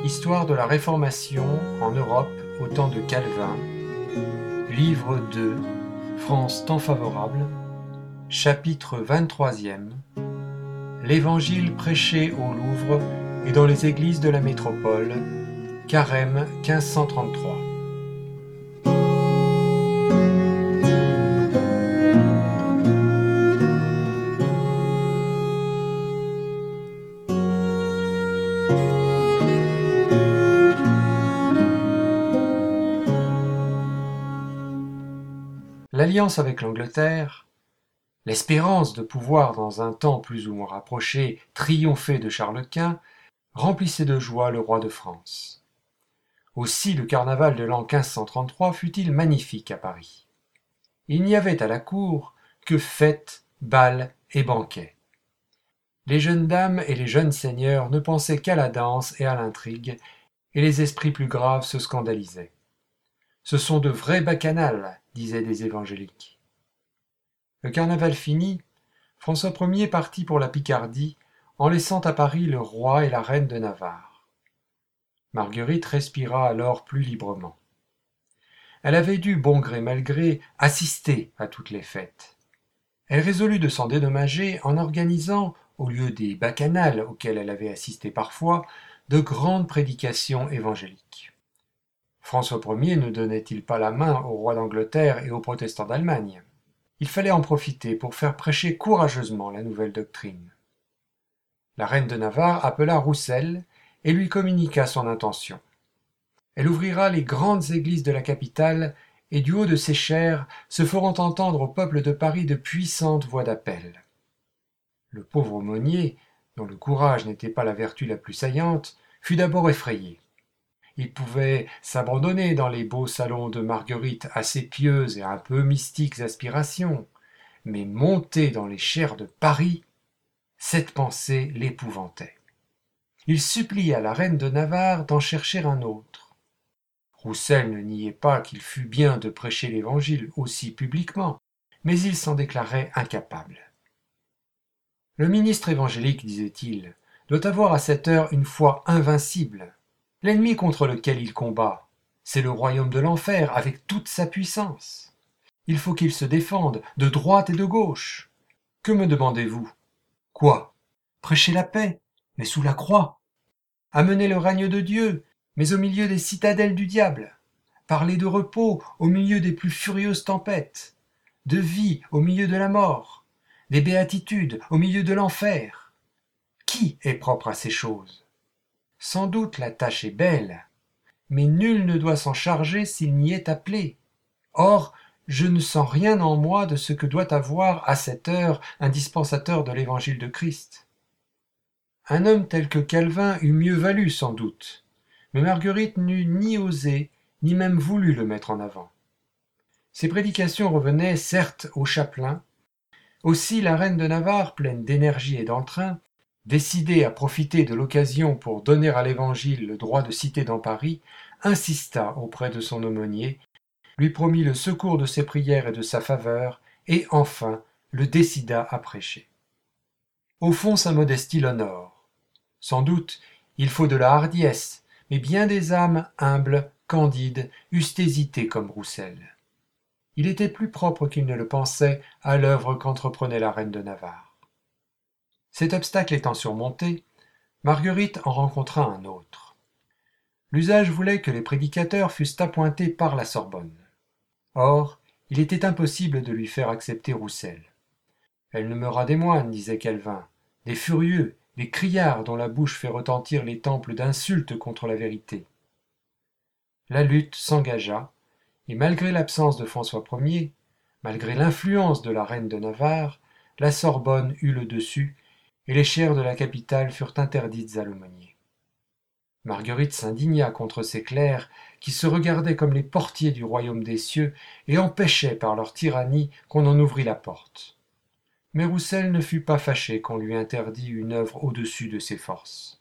Histoire de la Réformation en Europe au temps de Calvin, livre 2, France temps favorable, chapitre 23e, l'Évangile prêché au Louvre et dans les églises de la métropole, Carême 1533. L'alliance avec l'Angleterre, l'espérance de pouvoir dans un temps plus ou moins rapproché triompher de Charles Quint, remplissait de joie le roi de France. Aussi le carnaval de l'an 1533 fut-il magnifique à Paris. Il n'y avait à la cour que fêtes, bals et banquets. Les jeunes dames et les jeunes seigneurs ne pensaient qu'à la danse et à l'intrigue, et les esprits plus graves se scandalisaient. Ce sont de vrais bacchanales, disaient des évangéliques. Le carnaval fini, François Ier partit pour la Picardie, en laissant à Paris le roi et la reine de Navarre. Marguerite respira alors plus librement. Elle avait dû, bon gré mal gré, assister à toutes les fêtes. Elle résolut de s'en dédommager en organisant, au lieu des bacchanales auxquelles elle avait assisté parfois, de grandes prédications évangéliques. François Ier ne donnait-il pas la main au roi d'Angleterre et aux protestants d'Allemagne? Il fallait en profiter pour faire prêcher courageusement la nouvelle doctrine. La reine de Navarre appela Roussel et lui communiqua son intention. Elle ouvrira les grandes églises de la capitale et du haut de ses chaires se feront entendre au peuple de Paris de puissantes voix d'appel. Le pauvre aumônier, dont le courage n'était pas la vertu la plus saillante, fut d'abord effrayé. Il pouvait s'abandonner dans les beaux salons de Marguerite à ses pieuses et un peu mystiques aspirations, mais monter dans les chairs de Paris, cette pensée l'épouvantait. Il supplia la reine de Navarre d'en chercher un autre. Roussel ne niait pas qu'il fût bien de prêcher l'Évangile aussi publiquement, mais il s'en déclarait incapable. Le ministre évangélique, disait-il, doit avoir à cette heure une foi invincible. L'ennemi contre lequel il combat, c'est le royaume de l'enfer avec toute sa puissance. Il faut qu'il se défende de droite et de gauche. Que me demandez-vous? Quoi? Prêcher la paix, mais sous la croix. Amener le règne de Dieu, mais au milieu des citadelles du diable. Parler de repos au milieu des plus furieuses tempêtes. De vie au milieu de la mort. Des béatitudes au milieu de l'enfer. Qui est propre à ces choses? Sans doute la tâche est belle, mais nul ne doit s'en charger s'il n'y est appelé. Or, je ne sens rien en moi de ce que doit avoir à cette heure un dispensateur de l'évangile de Christ. Un homme tel que Calvin eût mieux valu sans doute, mais Marguerite n'eût ni osé, ni même voulu le mettre en avant. Ses prédications revenaient certes au chapelain. Aussi la reine de Navarre, pleine d'énergie et d'entrain, décidée à profiter de l'occasion pour donner à l'Évangile le droit de citer dans Paris, insista auprès de son aumônier, lui promit le secours de ses prières et de sa faveur, et enfin le décida à prêcher. Au fond, sa modestie l'honore. Sans doute, il faut de la hardiesse, mais bien des âmes humbles, candides, eussent hésité comme Roussel. Il était plus propre qu'il ne le pensait à l'œuvre qu'entreprenait la reine de Navarre. Cet obstacle étant surmonté, Marguerite en rencontra un autre. L'usage voulait que les prédicateurs fussent appointés par la Sorbonne. Or, il était impossible de lui faire accepter Roussel. Elle nommera des moines, disait Calvin, des furieux, des criards dont la bouche fait retentir les temples d'insultes contre la vérité. La lutte s'engagea, et malgré l'absence de François Ier, malgré l'influence de la reine de Navarre, la Sorbonne eut le dessus, et les chaires de la capitale furent interdites à l'aumônier. Marguerite s'indigna contre ces clercs qui se regardaient comme les portiers du royaume des cieux et empêchaient par leur tyrannie qu'on en ouvrît la porte. Mais Roussel ne fut pas fâché qu'on lui interdit une œuvre au-dessus de ses forces.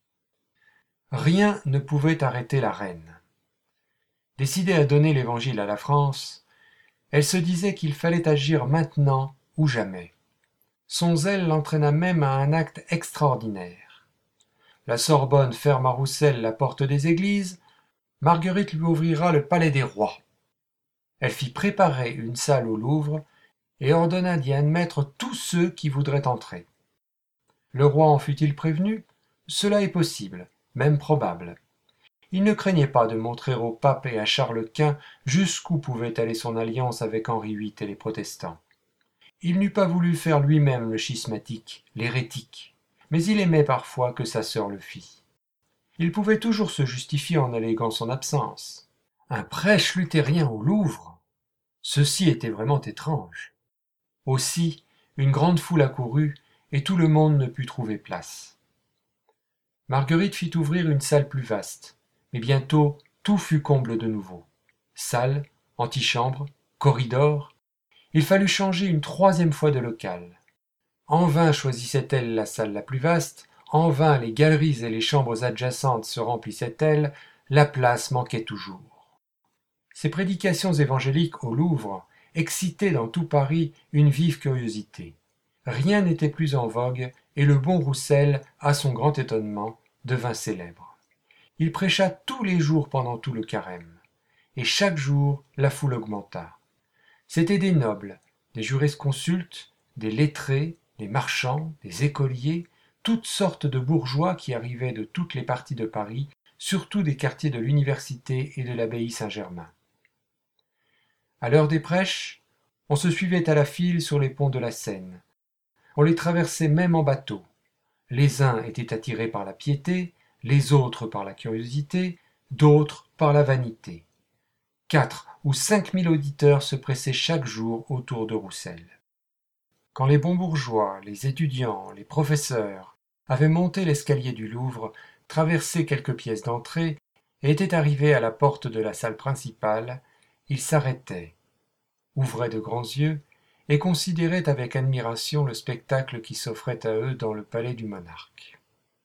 Rien ne pouvait arrêter la reine. Décidée à donner l'Évangile à la France, elle se disait qu'il fallait agir maintenant ou jamais. Son zèle l'entraîna même à un acte extraordinaire. la Sorbonne ferme à Roussel la porte des églises, Marguerite lui ouvrira le palais des rois. Elle fit préparer une salle au Louvre et ordonna d'y admettre tous ceux qui voudraient entrer. Le roi en fut-il prévenu? Cela est possible, même probable. Il ne craignait pas de montrer au pape et à Charles Quint jusqu'où pouvait aller son alliance avec Henri VIII et les protestants. Il n'eût pas voulu faire lui-même le schismatique, l'hérétique, mais il aimait parfois que sa sœur le fît. Il pouvait toujours se justifier en alléguant son absence. Un prêche luthérien au Louvre? Ceci était vraiment étrange. Aussi, une grande foule accourut, et tout le monde ne put trouver place. Marguerite fit ouvrir une salle plus vaste, mais bientôt tout fut comble de nouveau. Salle, antichambre, corridor, il fallut changer une troisième fois de local. En vain choisissait-elle la salle la plus vaste, en vain les galeries et les chambres adjacentes se remplissaient-elles, la place manquait toujours. Ces prédications évangéliques au Louvre excitaient dans tout Paris une vive curiosité. Rien n'était plus en vogue, et le bon Roussel, à son grand étonnement, devint célèbre. Il prêcha tous les jours pendant tout le carême, et chaque jour la foule augmenta. C'étaient des nobles, des jurisconsultes, des lettrés, des marchands, des écoliers, toutes sortes de bourgeois qui arrivaient de toutes les parties de Paris, surtout des quartiers de l'université et de l'abbaye Saint-Germain. À l'heure des prêches, on se suivait à la file sur les ponts de la Seine. On les traversait même en bateau. Les uns étaient attirés par la piété, les autres par la curiosité, d'autres par la vanité. 4 ou 5 000 auditeurs se pressaient chaque jour autour de Roussel. Quand les bons bourgeois, les étudiants, les professeurs avaient monté l'escalier du Louvre, traversé quelques pièces d'entrée et étaient arrivés à la porte de la salle principale, ils s'arrêtaient, ouvraient de grands yeux et considéraient avec admiration le spectacle qui s'offrait à eux dans le palais du monarque.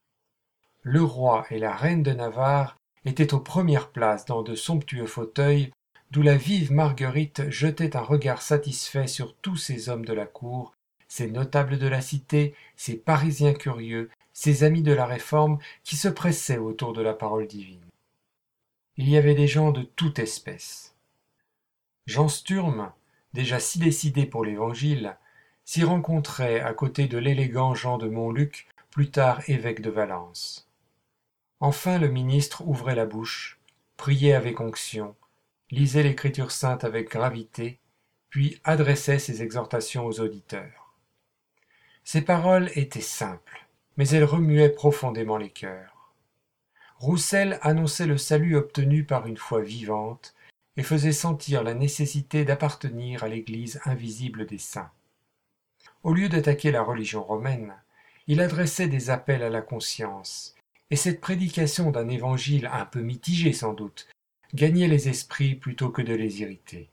Le roi et la reine de Navarre étaient aux premières places dans de somptueux fauteuils, d'où la vive Marguerite jetait un regard satisfait sur tous ces hommes de la cour, ces notables de la cité, ces Parisiens curieux, ces amis de la Réforme qui se pressaient autour de la parole divine. Il y avait des gens de toute espèce. Jean Sturm, déjà si décidé pour l'Évangile, s'y rencontrait à côté de l'élégant Jean de Montluc, plus tard évêque de Valence. Enfin le ministre ouvrait la bouche, priait avec onction, lisait l'Écriture sainte avec gravité, puis adressait ses exhortations aux auditeurs. Ses paroles étaient simples, mais elles remuaient profondément les cœurs. Roussel annonçait le salut obtenu par une foi vivante et faisait sentir la nécessité d'appartenir à l'Église invisible des saints. Au lieu d'attaquer la religion romaine, il adressait des appels à la conscience, et cette prédication d'un évangile un peu mitigé sans doute gagnait les esprits plutôt que de les irriter.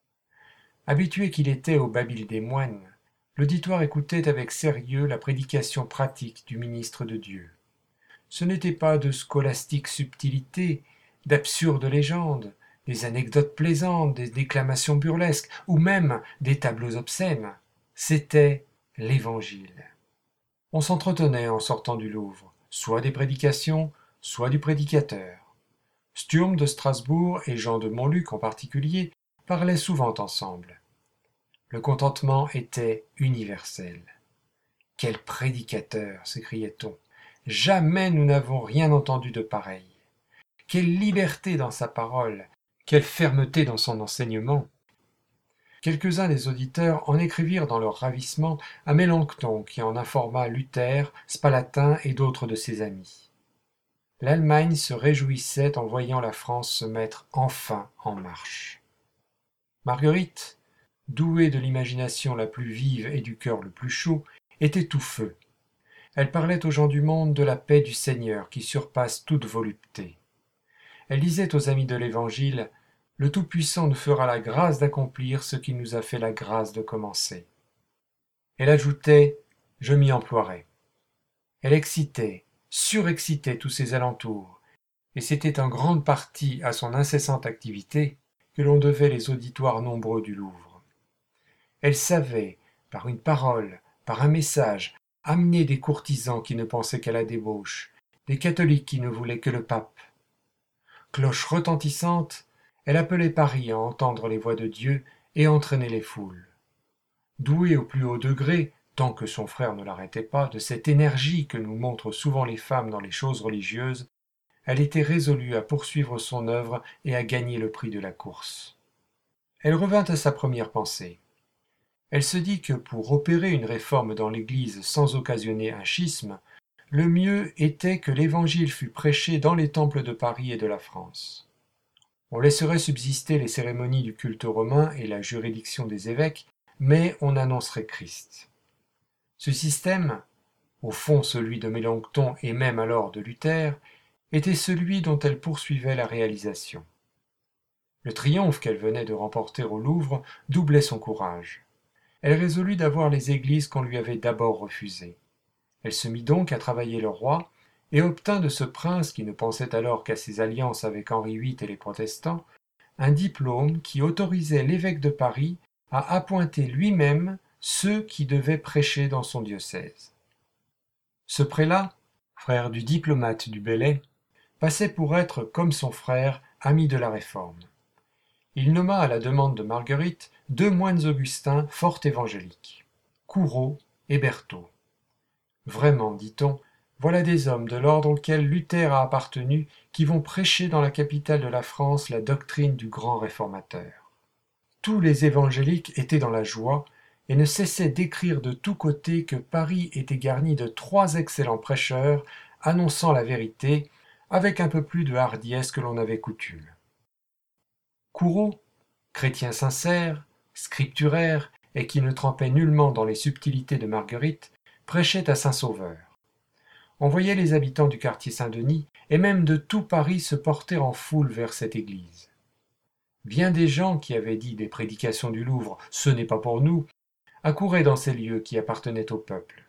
Habitué qu'il était au babil des moines, l'auditoire écoutait avec sérieux la prédication pratique du ministre de Dieu. Ce n'était pas de scolastiques subtilités, d'absurdes légendes, des anecdotes plaisantes, des déclamations burlesques, ou même des tableaux obscènes. C'était l'Évangile. On s'entretenait en sortant du Louvre, soit des prédications, soit du prédicateur. Sturm de Strasbourg et Jean de Montluc en particulier parlaient souvent ensemble. Le contentement était universel. « Quel prédicateur !» s'écriait-on. « Jamais nous n'avons rien entendu de pareil. Quelle liberté dans sa parole, quelle fermeté dans son enseignement !» Quelques-uns des auditeurs en écrivirent dans leur ravissement à Mélenchon qui en informa Luther, Spalatin et d'autres de ses amis. L'Allemagne se réjouissait en voyant la France se mettre enfin en marche. Marguerite, douée de l'imagination la plus vive et du cœur le plus chaud, était tout feu. Elle parlait aux gens du monde de la paix du Seigneur qui surpasse toute volupté. Elle disait aux amis de l'Évangile « Le Tout-Puissant nous fera la grâce d'accomplir ce qu'il nous a fait la grâce de commencer. » Elle ajoutait « Je m'y emploierai. » Elle excitait, surexcitait tous ses alentours, et c'était en grande partie à son incessante activité que l'on devait les auditoires nombreux du Louvre. Elle savait, par une parole, par un message, amener des courtisans qui ne pensaient qu'à la débauche, des catholiques qui ne voulaient que le pape. Cloche retentissante, elle appelait Paris à entendre les voix de Dieu et entraîner les foules. Douée au plus haut degré, tant que son frère ne l'arrêtait pas, de cette énergie que nous montrent souvent les femmes dans les choses religieuses, elle était résolue à poursuivre son œuvre et à gagner le prix de la course. Elle revint à sa première pensée. Elle se dit que pour opérer une réforme dans l'Église sans occasionner un schisme, le mieux était que l'Évangile fût prêché dans les temples de Paris et de la France. On laisserait subsister les cérémonies du culte romain et la juridiction des évêques, mais on annoncerait Christ. Ce système, au fond celui de Mélenchon et même alors de Luther, était celui dont elle poursuivait la réalisation. Le triomphe qu'elle venait de remporter au Louvre doublait son courage. Elle résolut d'avoir les églises qu'on lui avait d'abord refusées. Elle se mit donc à travailler le roi, et obtint de ce prince, qui ne pensait alors qu'à ses alliances avec Henri VIII et les protestants, un diplôme qui autorisait l'évêque de Paris à appointer lui-même ceux qui devaient prêcher dans son diocèse. Ce prélat, frère du diplomate du Bellay, passait pour être, comme son frère, ami de la Réforme. Il nomma à la demande de Marguerite 2 moines augustins fort évangéliques, Courreau et Berthaud. Vraiment, dit-on, voilà des hommes de l'ordre auquel Luther a appartenu qui vont prêcher dans la capitale de la France la doctrine du grand réformateur. Tous les évangéliques étaient dans la joie et ne cessaient d'écrire de tous côtés que Paris était garni de 3 excellents prêcheurs annonçant la vérité avec un peu plus de hardiesse que l'on avait coutume. Courreau, chrétien sincère, scripturaire et qui ne trempait nullement dans les subtilités de Marguerite, prêchait à Saint-Sauveur. On voyait les habitants du quartier Saint-Denis et même de tout Paris se porter en foule vers cette église. Bien des gens qui avaient dit des prédications du Louvre « ce n'est pas pour nous » accouraient dans ces lieux qui appartenaient au peuple.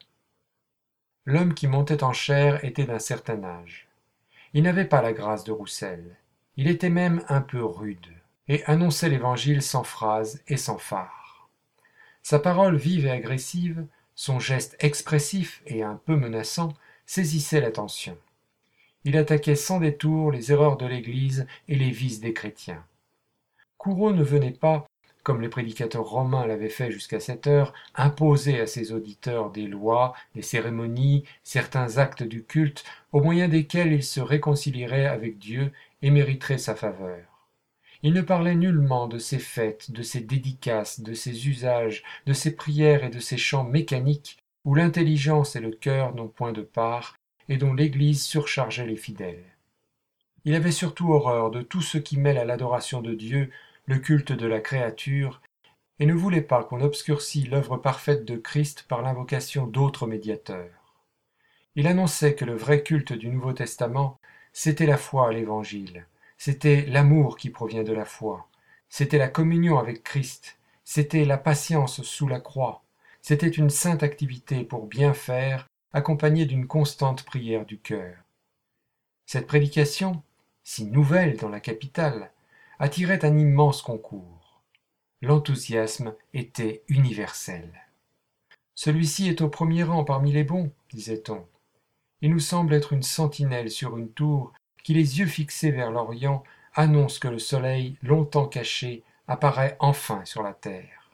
L'homme qui montait en chair était d'un certain âge. Il n'avait pas la grâce de Roussel. Il était même un peu rude et annonçait l'évangile sans phrase et sans phare. Sa parole vive et agressive, son geste expressif et un peu menaçant saisissait l'attention. Il attaquait sans détour les erreurs de l'Église et les vices des chrétiens. Courreau ne venait pas, comme les prédicateurs romains l'avaient fait jusqu'à cette heure, imposer à ses auditeurs des lois, des cérémonies, certains actes du culte, au moyen desquels ils se réconcilieraient avec Dieu et mériteraient sa faveur. Il ne parlait nullement de ses fêtes, de ses dédicaces, de ses usages, de ses prières et de ses chants mécaniques, où l'intelligence et le cœur n'ont point de part, et dont l'Église surchargeait les fidèles. Il avait surtout horreur de tout ce qui mêle à l'adoration de Dieu le culte de la créature, et ne voulait pas qu'on obscurcît l'œuvre parfaite de Christ par l'invocation d'autres médiateurs. Il annonçait que le vrai culte du Nouveau Testament, c'était la foi à l'Évangile, c'était l'amour qui provient de la foi, c'était la communion avec Christ, c'était la patience sous la croix, c'était une sainte activité pour bien faire, accompagnée d'une constante prière du cœur. Cette prédication, si nouvelle dans la capitale, attirait un immense concours. L'enthousiasme était universel. Celui-ci est au premier rang parmi les bons, disait-on. Il nous semble être une sentinelle sur une tour qui, les yeux fixés vers l'Orient, annonce que le soleil, longtemps caché, apparaît enfin sur la terre.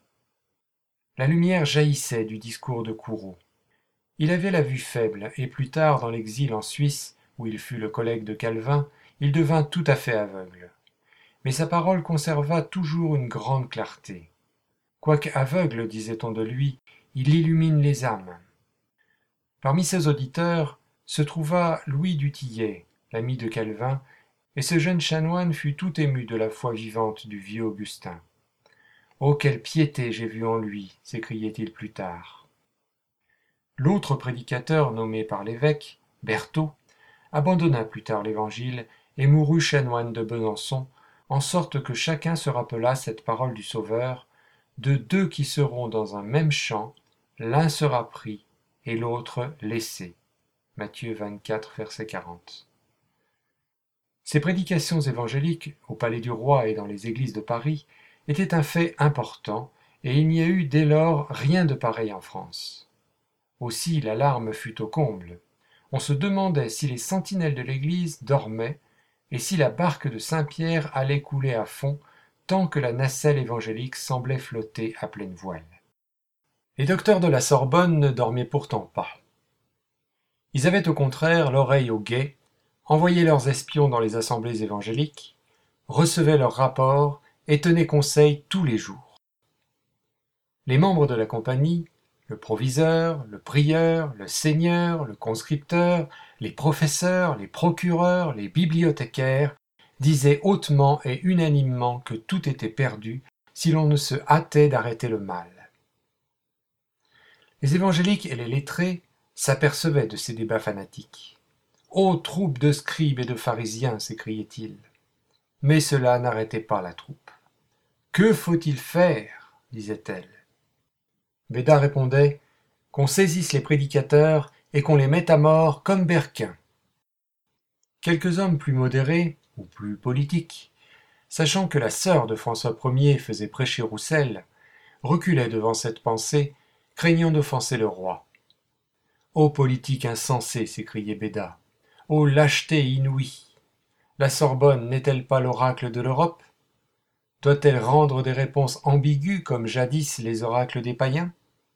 La lumière jaillissait du discours de Courreau. Il avait la vue faible, et plus tard, dans l'exil en Suisse, où il fut le collègue de Calvin, il devint tout à fait aveugle. Mais sa parole conserva toujours une grande clarté. Quoique aveugle, disait-on de lui, il illumine les âmes. Parmi ses auditeurs se trouva Louis du Tillet, l'ami de Calvin, et ce jeune chanoine fut tout ému de la foi vivante du vieux Augustin. « Oh, quelle piété j'ai vue en lui !» s'écriait-il plus tard. L'autre prédicateur nommé par l'évêque, Berthaud, abandonna plus tard l'Évangile et mourut chanoine de Besançon, en sorte que chacun se rappela cette parole du Sauveur, « De 2 qui seront dans un même champ, l'un sera pris et l'autre laissé. » Matthieu 24, verset 40. Ces prédications évangéliques, au Palais du Roi et dans les églises de Paris, étaient un fait important, et il n'y a eu dès lors rien de pareil en France. Aussi l'alarme fut au comble. On se demandait si les sentinelles de l'église dormaient et si la barque de Saint-Pierre allait couler à fond tant que la nacelle évangélique semblait flotter à pleine voile. Les docteurs de la Sorbonne ne dormaient pourtant pas. Ils avaient au contraire l'oreille au guet, envoyaient leurs espions dans les assemblées évangéliques, recevaient leurs rapports et tenaient conseil tous les jours. Les membres de la compagnie, le proviseur, le prieur, le seigneur, le conscripteur, les professeurs, les procureurs, les bibliothécaires, disaient hautement et unanimement que tout était perdu si l'on ne se hâtait d'arrêter le mal. Les évangéliques et les lettrés s'apercevaient de ces débats fanatiques. « Ô troupe de scribes et de pharisiens !» s'écriaient-ils. Mais cela n'arrêtait pas la troupe. « Que faut-il faire ?» disait-elle. Béda répondait qu'on saisisse les prédicateurs et qu'on les mette à mort comme Berquin. Quelques hommes plus modérés, ou plus politiques, sachant que la sœur de François Ier faisait prêcher Roussel, reculaient devant cette pensée, craignant d'offenser le roi. « Ô politique insensé !» s'écriait Béda. « Ô lâcheté inouïe ! La Sorbonne n'est-elle pas l'oracle de l'Europe ? Doit-elle rendre des réponses ambiguës comme jadis les oracles des païens ?»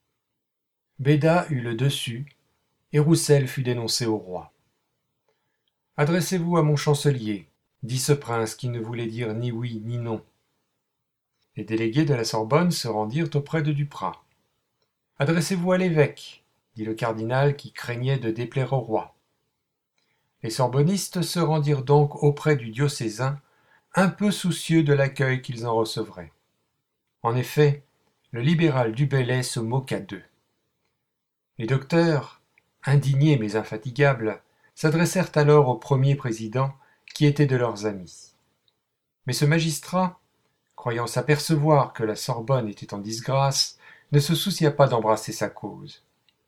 Béda eut le dessus, et Roussel fut dénoncé au roi. « Adressez-vous à mon chancelier, » dit ce prince qui ne voulait dire ni oui ni non. Les délégués de la Sorbonne se rendirent auprès de Duprat. « Adressez-vous à l'évêque, » dit le cardinal qui craignait de déplaire au roi. Les sorbonnistes se rendirent donc auprès du diocésain, un peu soucieux de l'accueil qu'ils en recevraient. En effet, le libéral du Bellay se moqua d'eux. Les docteurs, indignés mais infatigables, s'adressèrent alors au premier président, qui était de leurs amis. Mais ce magistrat, croyant s'apercevoir que la Sorbonne était en disgrâce, ne se soucia pas d'embrasser sa cause.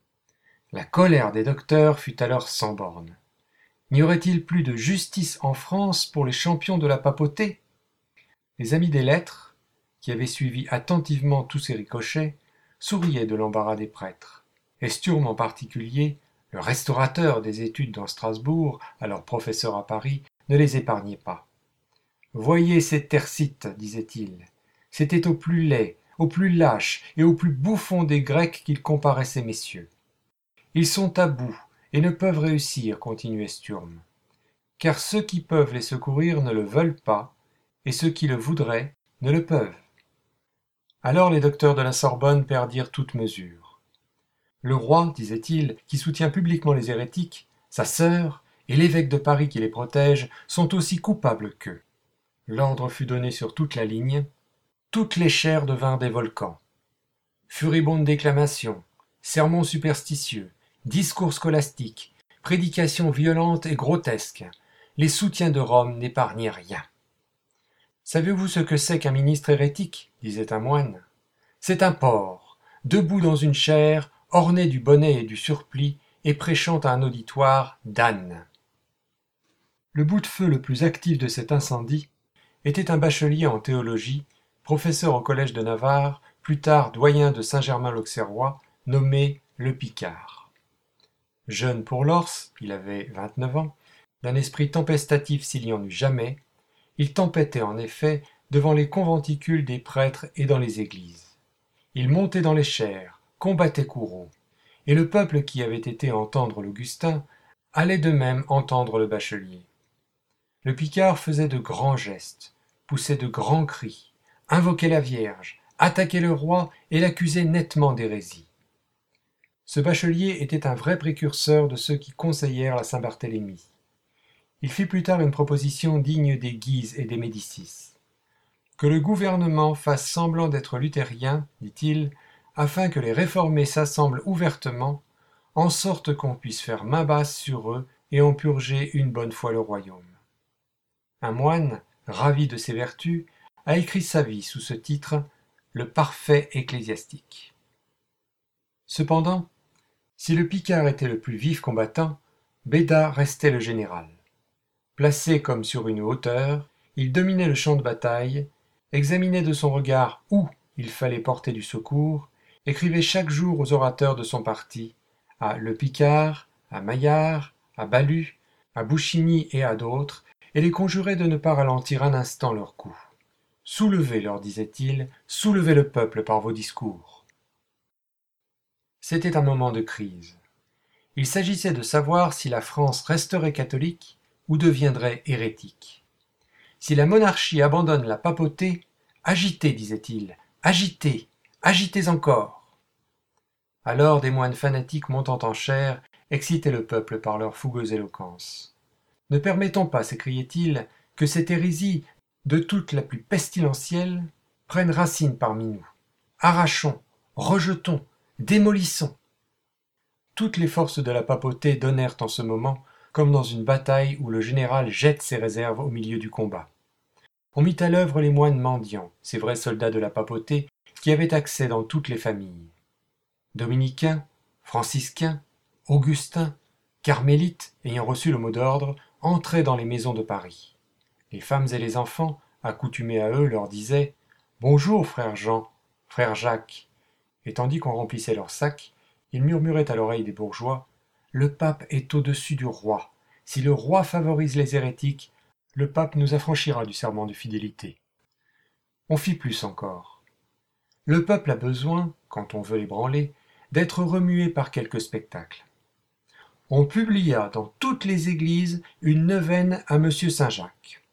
La colère des docteurs fut alors sans bornes. N'y aurait-il plus de justice en France pour les champions de la papauté ? Les amis des lettres, qui avaient suivi attentivement tous ces ricochets, souriaient de l'embarras des prêtres. Et Sturm en particulier, le restaurateur des études dans Strasbourg, alors professeur à Paris, ne les épargnait pas. « Voyez ces tercites, disait-il. C'était au plus laid, au plus lâche et au plus bouffon des Grecs qu'il comparait ces messieurs. Ils sont à bout et ne peuvent réussir, continuait Sturm. Car ceux qui peuvent les secourir ne le veulent pas, et ceux qui le voudraient ne le peuvent. » Alors les docteurs de la Sorbonne perdirent toute mesure. Le roi, disait-il, qui soutient publiquement les hérétiques, sa sœur et l'évêque de Paris qui les protège sont aussi coupables qu'eux. L'ordre fut donné sur toute la ligne. Toutes les chaires devinrent des volcans. Furibondes déclamations, sermons superstitieux, discours scolastiques, prédications violentes et grotesques, les soutiens de Rome n'épargnaient rien. « Savez-vous ce que c'est qu'un ministre hérétique ?» disait un moine. « C'est un porc, debout dans une chaire, orné du bonnet et du surplis, et prêchant à un auditoire d'ânes. » Le bout de feu le plus actif de cet incendie était un bachelier en théologie, professeur au collège de Navarre, plus tard doyen de Saint-Germain-l'Auxerrois, nommé Le Picard. Jeune pour l'Orse, il avait 29 ans, d'un esprit tempestatif s'il y en eut jamais, il tempêtait en effet devant les conventicules des prêtres et dans les églises. Il montait dans les chaires, combattait Courreau, et le peuple qui avait été entendre l'Augustin allait de même entendre le bachelier. Le Picard faisait de grands gestes, poussait de grands cris, invoquait la Vierge, attaquait le roi et l'accusait nettement d'hérésie. Ce bachelier était un vrai précurseur de ceux qui conseillèrent la Saint-Barthélemy. Il fit plus tard une proposition digne des Guise et des Médicis. Que le gouvernement fasse semblant d'être luthérien, dit-il, afin que les réformés s'assemblent ouvertement, en sorte qu'on puisse faire main basse sur eux et en purger une bonne fois le royaume. Un moine, ravi de ses vertus, a écrit sa vie sous ce titre « Le parfait ecclésiastique ». Cependant, si le Picard était le plus vif combattant, Béda restait le général. Placé comme sur une hauteur, il dominait le champ de bataille, examinait de son regard où il fallait porter du secours, écrivait chaque jour aux orateurs de son parti, à Le Picard, à Maillard, à Balue, à Bouchigny et à d'autres, et les conjurait de ne pas ralentir un instant leur coup. Soulevez, leur disait-il, soulevez le peuple par vos discours. C'était un moment de crise. Il s'agissait de savoir si la France resterait catholique ou deviendrait hérétique. Si la monarchie abandonne la papauté, agitez, disait-il, agitez, agitez encore. Alors des moines fanatiques montant en chair excitaient le peuple par leur fougueuse éloquence. Ne permettons pas, s'écriait-il, que cette hérésie, de toute la plus pestilentielle, prenne racine parmi nous. Arrachons, rejetons, démolissons. Toutes les forces de la papauté donnèrent en ce moment, comme dans une bataille où le général jette ses réserves au milieu du combat. On mit à l'œuvre les moines mendiants, ces vrais soldats de la papauté, qui avaient accès dans toutes les familles. Dominicains, franciscains, augustins, carmélites, ayant reçu le mot d'ordre, entraient dans les maisons de Paris. Les femmes et les enfants, accoutumés à eux, leur disaient « Bonjour, frère Jean, frère Jacques », et tandis qu'on remplissait leurs sacs, ils murmuraient à l'oreille des bourgeois « Le pape est au-dessus du roi. Si le roi favorise les hérétiques, le pape nous affranchira du serment de fidélité. » On fit plus encore. Le peuple a besoin, quand on veut l'ébranler, d'être remué par quelque spectacle. On publia dans toutes les églises une neuvaine à Monsieur Saint-Jacques.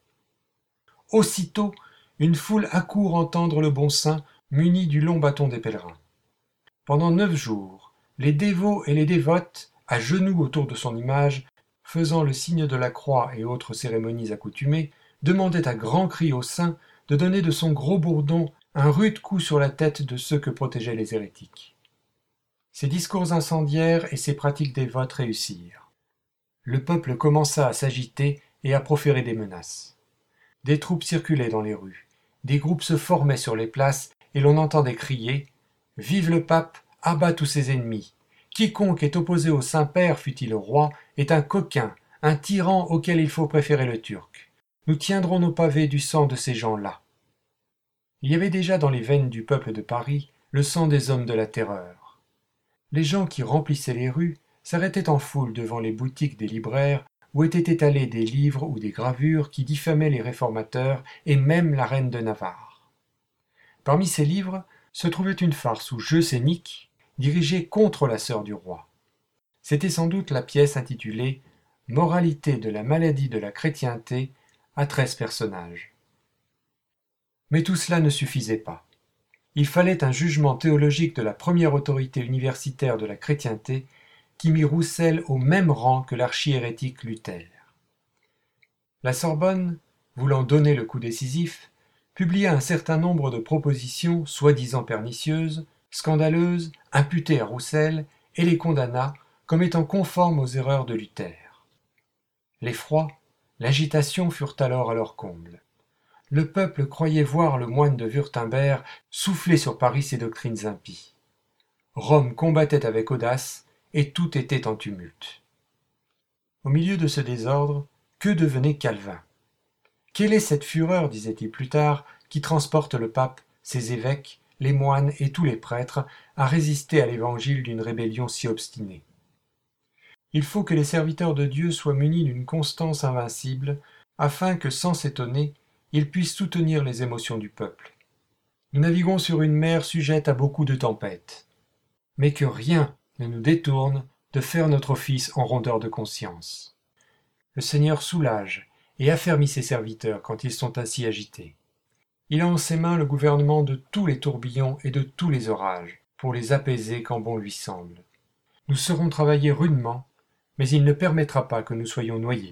Aussitôt, une foule accourt entendre le bon saint muni du long bâton des pèlerins. Pendant 9 jours, les dévots et les dévotes, à genoux autour de son image, faisant le signe de la croix et autres cérémonies accoutumées, demandaient à grands cris au saint de donner de son gros bourdon un rude coup sur la tête de ceux que protégeaient les hérétiques. Ces discours incendiaires et ces pratiques dévotes réussirent. Le peuple commença à s'agiter et à proférer des menaces. Des troupes circulaient dans les rues, des groupes se formaient sur les places et l'on entendait crier « Vive le pape, abat tous ses ennemis. Quiconque est opposé au Saint-Père, fût-il roi, est un coquin, un tyran auquel il faut préférer le Turc. Nous tiendrons nos pavés du sang de ces gens-là. » Il y avait déjà dans les veines du peuple de Paris le sang des hommes de la terreur. Les gens qui remplissaient les rues s'arrêtaient en foule devant les boutiques des libraires où étaient étalés des livres ou des gravures qui diffamaient les réformateurs et même la reine de Navarre. Parmi ces livres se trouvait une farce ou jeu scénique dirigée contre la sœur du roi. C'était sans doute la pièce intitulée « Moralité de la maladie de la chrétienté » à 13 personnages. Mais tout cela ne suffisait pas. Il fallait un jugement théologique de la première autorité universitaire de la chrétienté qui mit Roussel au même rang que l'archihérétique Luther. La Sorbonne, voulant donner le coup décisif, publia un certain nombre de propositions soi-disant pernicieuses, scandaleuses, imputées à Roussel, et les condamna comme étant conformes aux erreurs de Luther. L'effroi, l'agitation furent alors à leur comble. Le peuple croyait voir le moine de Wurtemberg souffler sur Paris ses doctrines impies. Rome combattait avec audace, et tout était en tumulte. Au milieu de ce désordre, que devenait Calvin? Quelle est cette fureur, disait-il plus tard, qui transporte le pape, ses évêques, les moines et tous les prêtres à résister à l'évangile d'une rébellion si obstinée? Il faut que les serviteurs de Dieu soient munis d'une constance invincible, afin que, sans s'étonner, ils puissent soutenir les émotions du peuple. Nous naviguons sur une mer sujette à beaucoup de tempêtes, mais que rien ne nous détourne de faire notre office en rondeur de conscience. Le Seigneur soulage et affermit ses serviteurs quand ils sont ainsi agités. Il a en ses mains le gouvernement de tous les tourbillons et de tous les orages, pour les apaiser quand bon lui semble. Nous saurons travailler rudement, mais il ne permettra pas que nous soyons noyés.